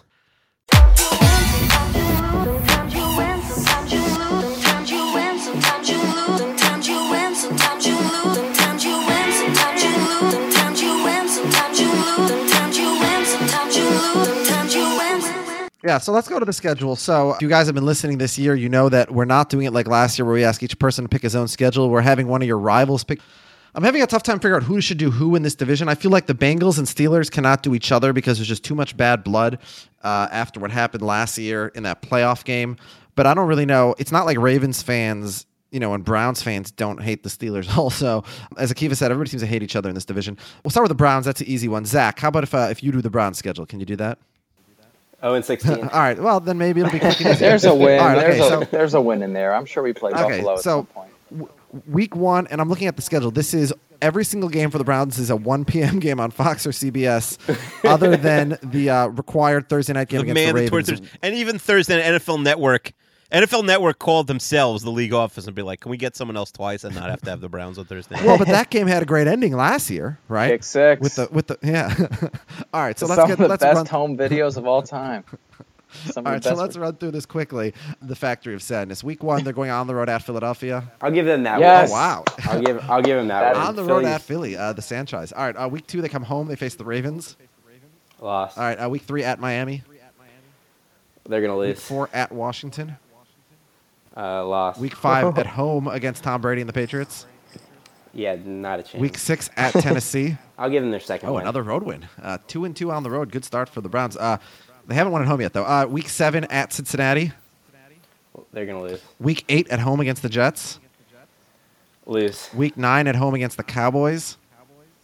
Sometimes you win, sometimes you lose. Sometimes you win, sometimes you lose. Sometimes you win, sometimes you lose. Sometimes you win, sometimes you lose. Sometimes you win, sometimes you lose. Sometimes you win, sometimes you lose. Sometimes you win. Yeah, so let's go to the schedule. So if you guys have been listening this year, you know that we're not doing it like last year where we ask each person to pick his own schedule. We're having one of your rivals pick. I'm having a tough time figuring out who should do who in this division. I feel like the Bengals and Steelers cannot do each other because there's just too much bad blood after what happened last year in that playoff game. But I don't really know. It's not like Ravens fans, and Browns fans don't hate the Steelers also. As Akiva said, everybody seems to hate each other in this division. We'll start with the Browns. That's an easy one. Zach, how about if you do the Browns schedule? Can you do that? 0-16. All right. Well, then maybe it'll be quick and easy. There's a win. All right, okay, There's a win in there. I'm sure we played Buffalo at some point. Week 1, and I'm looking at the schedule. This is every single game for the Browns is a 1 p.m. game on Fox or CBS, other than the required Thursday night game against the Ravens. And even Thursday night, NFL Network called themselves the league office and be like, "Can we get someone else twice and not have to have the Browns on Thursday night?" Well, but that game had a great ending last year, right? Pick six. With the yeah. All right, so Some of the let's best run. home videos of all time. All right, so let's run through this quickly. The Factory of Sadness. Week 1, they're going on the road at Philadelphia. I'll give them that Yes. Oh one. wow! I'll give them that one. On the road Phillies at Philly, the Sanchez. All right, week 2, they come home. They face the Ravens. lost. All right, week 3 at Miami. They're gonna Week lose. 4 at Washington. Lost. Week 5 at home against Tom Brady and the Patriots. Yeah, not a chance. Week 6 at Tennessee. I'll give them their second Oh, win. another road win. 2-2 on the road. Good start for the Browns. They haven't won at home yet, though. Week 7 at Cincinnati. They're gonna lose. Week 8 at home against the Jets. Lose. Week 9 at home against the Cowboys.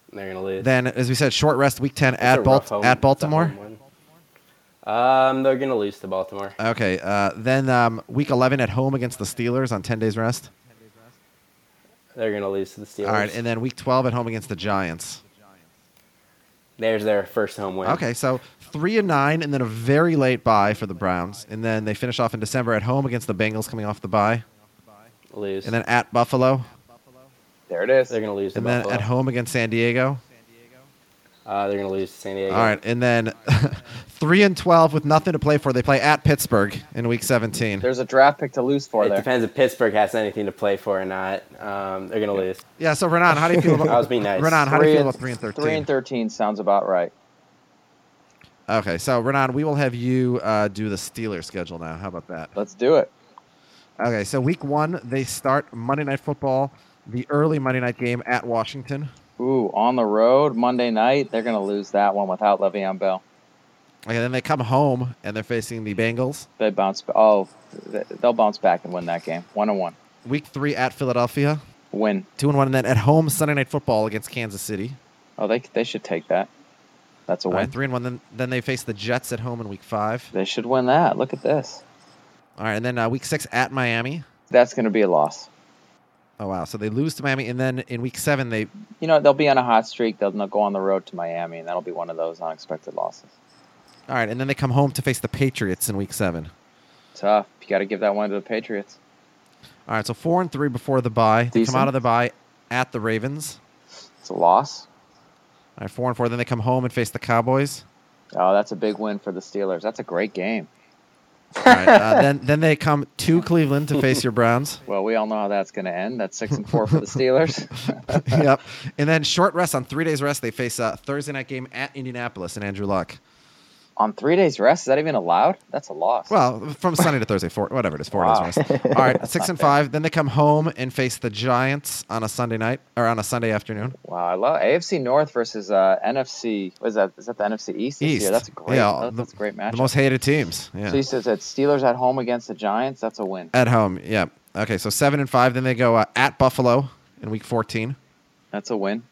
They're gonna lose. Then, as we said, short rest week 10 It's at a rough home- at it's a Baltimore. home one. They're gonna lose to Baltimore. Okay. Then week 11 at home against the Steelers on 10 days rest. They're gonna lose to the Steelers. All right, and then week 12 at home against the Giants. There's their first home win. Okay, so 3-9, and then a very late bye for the Browns, and then they finish off in December at home against the Bengals, coming off the bye, Lose. and then at Buffalo, There it is. They're gonna lose to and then Buffalo. at home against San Diego. They're gonna lose to San Diego. All right, and then 3-12 with nothing to play for. They play at Pittsburgh in week 17. There's a draft pick to lose for It there. depends if Pittsburgh has anything to play for or not. They're gonna lose. Yeah. So Renan, how do you feel about? I was being nice. Renan, how do you feel about 3-13? 3-13 sounds about right. Okay, so Renan, we will have you do the Steelers schedule now. How about that? Let's do it. Okay, so week 1 they start Monday Night Football, the early Monday night game at Washington. Ooh, on the road, Monday night, they're going to lose that one without Le'Veon Bell. Okay, then they come home and they're facing the Bengals. They'll bounce back and win that game. 1-1. Week 3 at Philadelphia, Win. 2-1, and then at home Sunday Night Football against Kansas City. Oh, they should take that. That's a All win. right, 3-1. Then they face the Jets at home in week 5. They should win that. Look at this. All right, and then week 6 at Miami. That's going to be a loss. Oh wow, so they lose to Miami, and then in week 7 they. They'll be on a hot streak. They'll go on the road to Miami, and that'll be one of those unexpected losses. All right, and then they come home to face the Patriots in week 7. Tough. You got to give that one to the Patriots. All right, so 4-3 before the bye. They come Decent. out of the bye at the Ravens. It's a loss. All right, 4-4. Then they come home and face the Cowboys. Oh, that's a big win for the Steelers. That's a great game. All right, then they come to Cleveland to face your Browns. Well, we all know how that's going to end. That's 6-4 for the Steelers. Yep. And then short rest on 3 days rest. They face a Thursday night game at Indianapolis and Andrew Luck. On 3 days rest, is that even allowed? That's a loss. Well, from Sunday to Thursday, 4 days Wow. rest. All right, 6-5. Then they come home and face the Giants on a Sunday night or on a Sunday afternoon. Wow, I love AFC North versus NFC. What is that? Is that the NFC East? this East. year? That's a great. Yeah, that's a great matchup. The most hated teams. Yeah. So you said that Steelers at home against the Giants. That's a win. At home, yeah. Okay, so 7-5. Then they go at Buffalo in week 14. That's a win.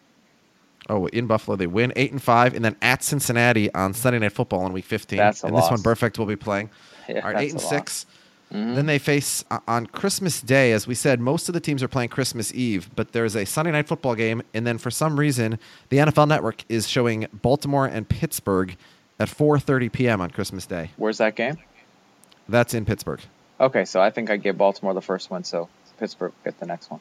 Oh, in Buffalo they win 8-5, and then at Cincinnati on Sunday Night Football in week 15. That's a and this one, loss. Perfect will be playing. Yeah, All right, that's a 8-6. Mhm. Then they face on Christmas Day. As we said, most of the teams are playing Christmas Eve, but there's a Sunday Night Football game, and then for some reason, the NFL Network is showing Baltimore and Pittsburgh at 4:30 p.m. on Christmas Day. Where's that game? That's in Pittsburgh. Okay, so I think I gave Baltimore the first one, so Pittsburgh get the next one.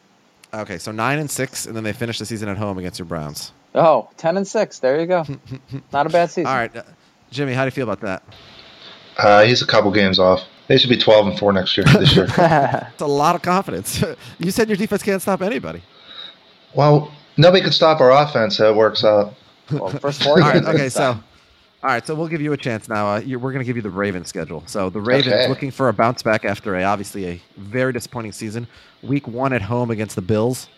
Okay, so 9-6, and then they finish the season at home against your Browns. Oh, 10-6. There you go. Not a bad season. All right, Jimmy, how do you feel about that? He's a couple games off. They should be 12-4 this year. It's a lot of confidence. You said your defense can't stop anybody. Well, nobody can stop our offense, so it works out. Well, first 4 All games. right, okay, so we'll give you a chance now. We're going to give you the Ravens schedule. So the Ravens Okay. looking for a bounce back after obviously a very disappointing season. Week 1 at home against the Bills.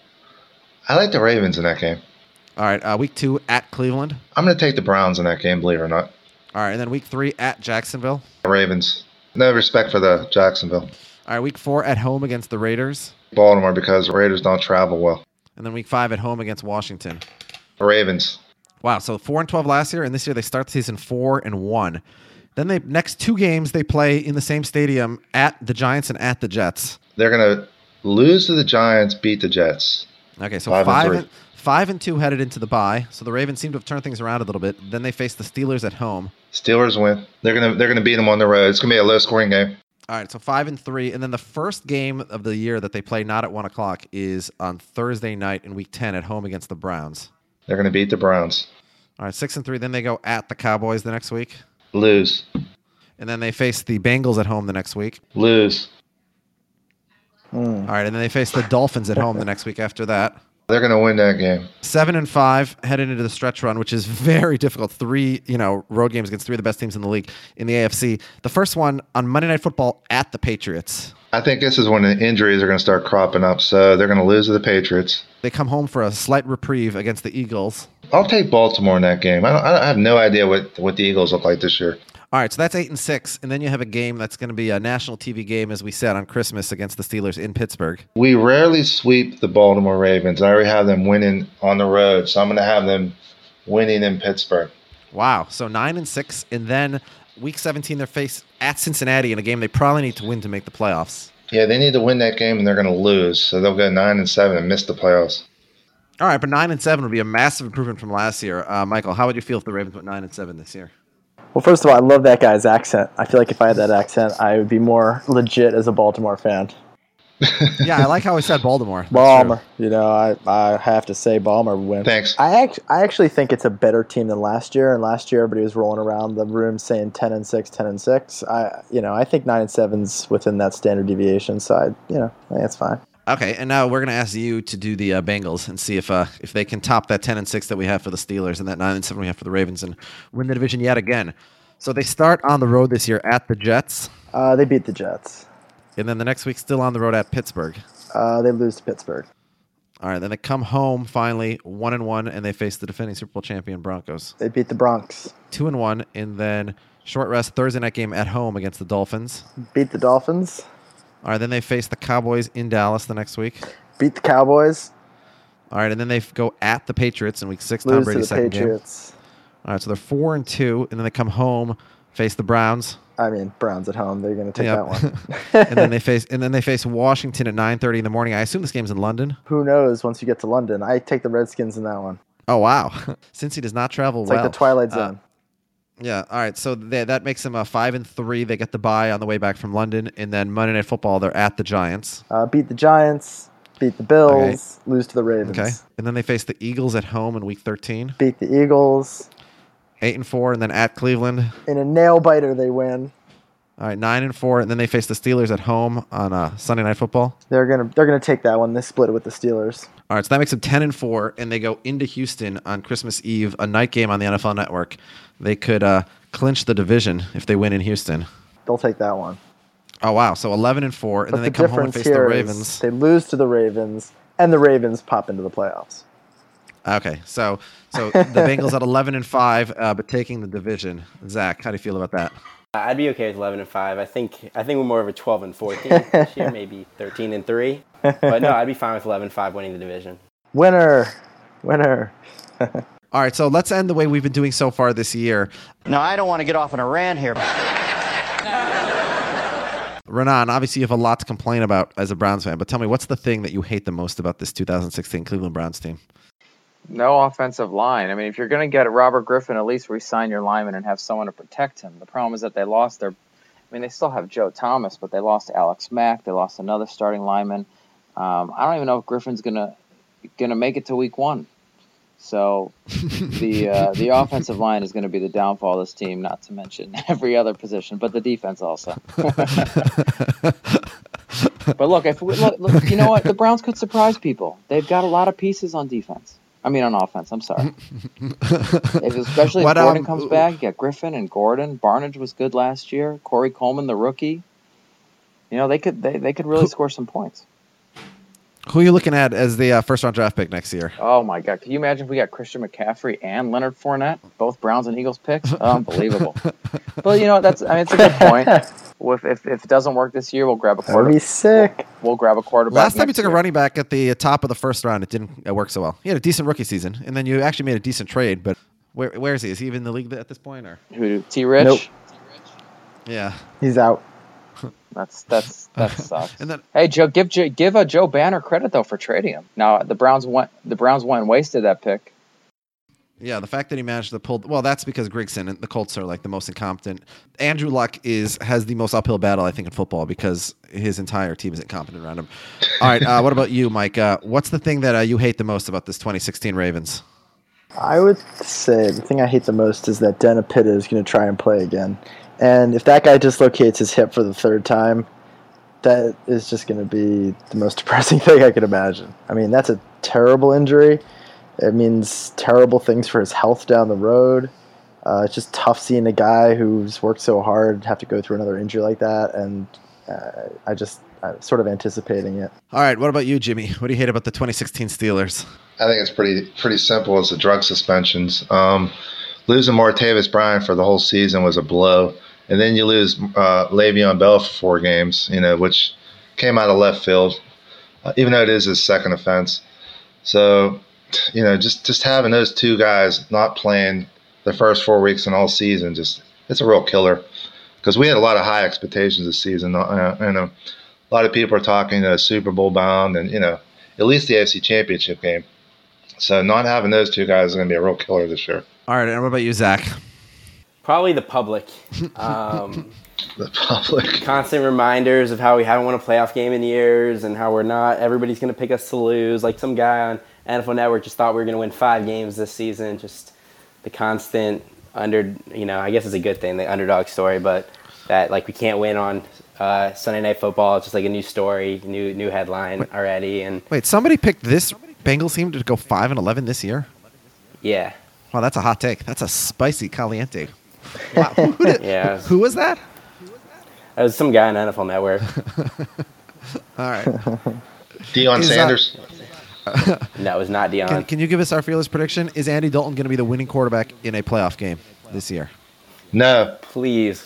I like the Ravens in that game. All right, week 2 at Cleveland. I'm going to take the Browns in that game, believe it or not. All right, and then week 3 at Jacksonville. The Ravens. No respect for the Jacksonville. All right, week 4 at home against the Raiders. Baltimore, because the Raiders don't travel well. And then week 5 at home against Washington. The Ravens. Wow, so 4-12 last year, and this year they start the season 4-1. Then they next 2 games they play in the same stadium at the Giants and at the Jets. They're going to lose to the Giants, beat the Jets. Okay, so 5-3. 5-2 headed into the bye. So the Ravens seem to have turned things around a little bit. Then they face the Steelers at home. Steelers win. They're gonna beat them on the road. It's gonna be a low scoring game. All right, so 5-3, and then the first game of the year that they play not at 1:00 is on Thursday night in Week 10 at home against the Browns. They're gonna beat the Browns. All right, 6-3. Then they go at the Cowboys the next week, Lose. and then they face the Bengals at home the next week. Lose. All right, and then they face the Dolphins at home the next week after that. They're gonna win that game. 7-5 headed into the stretch run, which is very difficult. 3, road games against 3 of the best teams in the league in the AFC. The first one on Monday Night Football at the Patriots. I think this is when the injuries are gonna start cropping up, so they're gonna lose to the Patriots. They come home for a slight reprieve against the Eagles. I'll take Baltimore in that game. I have no idea what the Eagles look like this year. All right, so that's 8-6, and then you have a game that's going to be a national TV game, as we said, on Christmas against the Steelers in Pittsburgh. We rarely sweep the Baltimore Ravens. I already have them winning on the road, so I'm going to have them winning in Pittsburgh. Wow, so 9-6, and then Week 17 they're faced at Cincinnati in a game they probably need to win to make the playoffs. Yeah, they need to win that game, and they're going to lose, so they'll go 9-7 and miss the playoffs. All right, but 9-7 would be a massive improvement from last year. Michael, how would you feel if the Ravens went 9-7 this year? Well, first of all, I love that guy's accent. I feel like if I had that accent, I would be more legit as a Baltimore fan. Yeah, I like how he said Baltimore. That's Balmer. true. You know, I have to say Balmer would win. Thanks. I actually think it's a better team than last year. And last year, everybody was rolling around the room saying 10-6, 10-6. I think 9-7's within that standard deviation. So I think it's fine. Okay, and now we're going to ask you to do the Bengals and see if they can top that 10-6 that we have for the Steelers and that 9-7 we have for the Ravens and win the division yet again. So they start on the road this year at the Jets. They beat the Jets. And then the next week still on the road at Pittsburgh. They lose to Pittsburgh. All right, then they come home finally 1-1 and they face the defending Super Bowl champion Broncos. They beat the Bronx. 2-1 and then short rest Thursday night game at home against the Dolphins. Beat the Dolphins. All right, then they face the Cowboys in Dallas the next week. Beat the Cowboys. All right, and then they go at the Patriots in week 6. Lose Tom to Brady's the second Patriots. game. All right, so they're 4-2, and then they come home, face the Browns. I mean, Browns at home. They're going to take Yep. that one. and then they face Washington at 9:30 in the morning. I assume this game's in London. Who knows once you get to London? I take the Redskins in that one. Oh wow, since he does not travel It's well. like the Twilight Zone. Yeah. All right. So that makes them 5-3. They get the bye on the way back from London, and then Monday Night Football they're at the Giants. Beat the Giants. Beat the Bills. Lose to the Ravens. Okay. And then they face the Eagles at home in Week 13. Beat the Eagles. 8-4, and then at Cleveland. In a nail biter, they win. All right, 9-4, and then they face the Steelers at home on Sunday Night Football. They're gonna take that one. They split it with the Steelers. All right, so that makes them 10-4, and they go into Houston on Christmas Eve, a night game on the NFL Network. They could clinch the division if they win in Houston. They'll take that one. Oh wow, so 11-4, and then they come home and face the Ravens. They lose to the Ravens, and the Ravens pop into the playoffs. Okay, so the Bengals at 11-5, but taking the division. Zach, how do you feel about that? I'd be okay with 11-5. I think we're more of a 12-14 this year, maybe 13-3. But no, I'd be fine with 11-5 winning the division. Winner. All right, so let's end the way we've been doing so far this year. Now, I don't want to get off on a rant here. Renan, obviously you have a lot to complain about as a Browns fan, but tell me, what's the thing that you hate the most about this 2016 Cleveland Browns team? No offensive line. I mean, if you're going to get Robert Griffin, at least re-sign your lineman and have someone to protect him. The problem is that they lost their – I mean, they still have Joe Thomas, but they lost Alex Mack. They lost another starting lineman. I don't even know if Griffin's gonna make it to week 1. So the offensive line is going to be the downfall of this team, not to mention every other position, but the defense also. But look, look, you know what? The Browns could surprise people. They've got a lot of pieces on defense. I mean, on offense. I'm sorry. Especially if Gordon comes back. You got Griffin and Gordon. Barnage was good last year. Corey Coleman, the rookie. You know, they could really score some points. Who are you looking at as the first-round draft pick next year? Oh, my God. Can you imagine if we got Christian McCaffrey and Leonard Fournette, both Browns and Eagles picks? Unbelievable. But, you know, it's a good point. If it doesn't work this year, we'll grab a quarterback. That'd be sick. We'll grab a quarterback. Last time you took year. a running back at the top of the first round, it didn't work so well. He had a decent rookie season, and then you actually made a decent trade, but where is he? Is he even in the league at this point? Or Who? T-Rich? Nope. Yeah. He's out. That sucks. And then, hey, Joe, give Joe Banner credit though for trading him. Now the Browns went and wasted that pick. yeah, the fact that he managed to pull, well, that's because Grigson and the Colts are like the most incompetent. Andrew Luck has the most uphill battle, I think, in football because his entire team is incompetent around him. All right, what about you, Mike? What's the thing that you hate the most about this 2016 Ravens? I would say the thing I hate the most is that Denna Pitta is going to try and play again. And if that guy dislocates his hip for the third time, that is just going to be the most depressing thing I could imagine. I mean, that's a terrible injury. It means terrible things for his health down the road. It's just tough seeing a guy who's worked so hard have to go through another injury like that, and I'm sort of anticipating it. All right, what about you, Jimmy? What do you hate about the 2016 Steelers? I think it's pretty simple. It's the drug suspensions. losing Martavis Bryant for the whole season was a blow. And then you lose Le'Veon Bell for 4 games, which came out of left field, even though it is his second offense. So, just having those 2 guys not playing the first 4 weeks and all season, it's a real killer. Because we had a lot of high expectations this season. And a lot of people are talking Super Bowl bound and, at least the AFC Championship game. So not having those 2 guys is going to be a real killer this year. All right, and what about you, Zach? Probably the public. The public. Constant reminders of how we haven't won a playoff game in years and how everybody's going to pick us to lose. Like some guy on NFL Network just thought we were going to win 5 games this season. Just the constant I guess it's a good thing, the underdog story, but that we can't win on Sunday Night Football. It's just like a new story, new headline already. And wait, somebody picked this Bengals team to go 5-11 this year? Yeah. Wow, that's a hot take. That's a spicy caliente. Wow. Yeah. Who was that? It was some guy on NFL Network. All right. Deion Sanders. No, it was not Deion. Can you give us our fearless prediction? Is Andy Dalton going to be the winning quarterback in a playoff game this year? No. Please.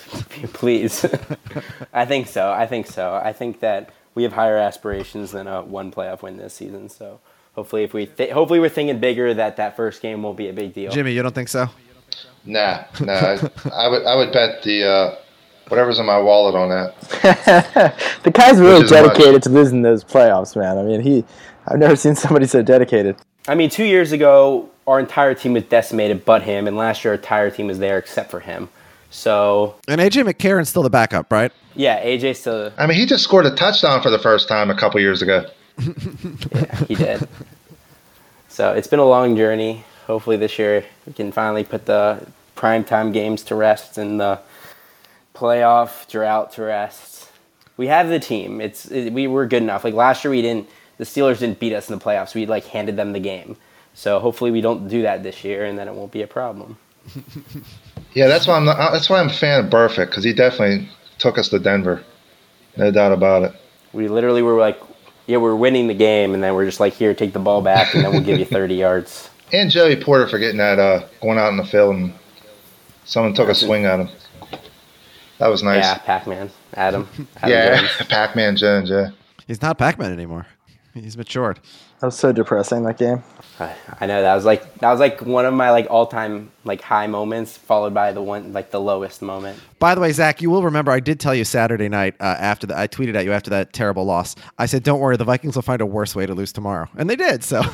I think so. I think that we have higher aspirations than a 1 playoff win this season. So hopefully, hopefully we're thinking bigger that first game won't be a big deal. Jimmy, you don't think so? Nah. I would bet the whatever's in my wallet on that. The guy's really dedicated to losing those playoffs, man. I mean, I've never seen somebody so dedicated. I mean, 2 years ago, our entire team was decimated but him, and last year our entire team was there except for him. So. And AJ McCarron's still the backup, right? Yeah, AJ still. I mean, he just scored a touchdown for the first time a couple years ago. Yeah, he did. So it's been a long journey. Hopefully this year we can finally put the primetime games to rest and the playoff drought to rest. We have the team. We were good enough. Like last year, the Steelers didn't beat us in the playoffs. We handed them the game. So hopefully we don't do that this year, and then it won't be a problem. Yeah, that's why I'm a fan of Burfict, because he definitely took us to Denver, no doubt about it. We literally were like, yeah, we're winning the game, and then we're just like, here, take the ball back, and then we'll give you 30 yards. And Joey Porter for getting that going out in the field, and someone took a swing at him. That was nice. Yeah, Pac-Man, Adam yeah, Jones. Pac-Man Jones, yeah. He's not Pac-Man anymore. He's matured. That was so depressing, that game. I know that was like one of my all-time high moments, followed by the lowest moment. By the way, Zach, you will remember I did tell you Saturday night I tweeted at you after that terrible loss. I said, "Don't worry, the Vikings will find a worse way to lose tomorrow," and they did. So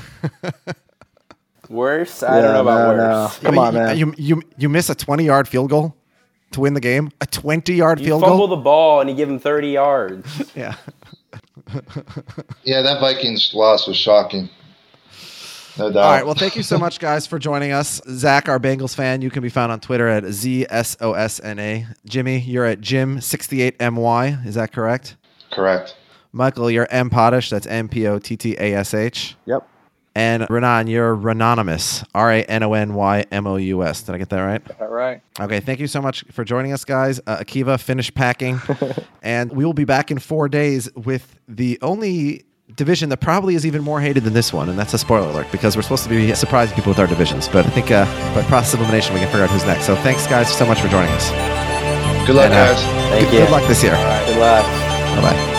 worse? I don't know about worse. No. Come on, man. You miss a 20-yard field goal to win the game. A 20-yard field goal. You fumble the ball and you give him 30 yards. Yeah. Yeah, that Vikings loss was shocking. No doubt. All right. Well, thank you so much, guys, for joining us. Zach, our Bengals fan, you can be found on Twitter at ZSOSNA. Jimmy, you're at Jim68MY. Is that correct? Correct. Michael, you're M Potash. That's MPOTTASH. Yep. And Renan, you're Renonymous. RANONYMOUS. Did I get that right? All right. Okay. Thank you so much for joining us, guys. Akiva, finish packing. And we will be back in 4 days with the only division that probably is even more hated than this one, and that's a spoiler alert because we're supposed to be surprising people with our divisions. But I think by process of elimination, we can figure out who's next. So thanks, guys, so much for joining us. Good luck, guys. Thank you. Good luck this year. All right. Good luck. Bye-bye.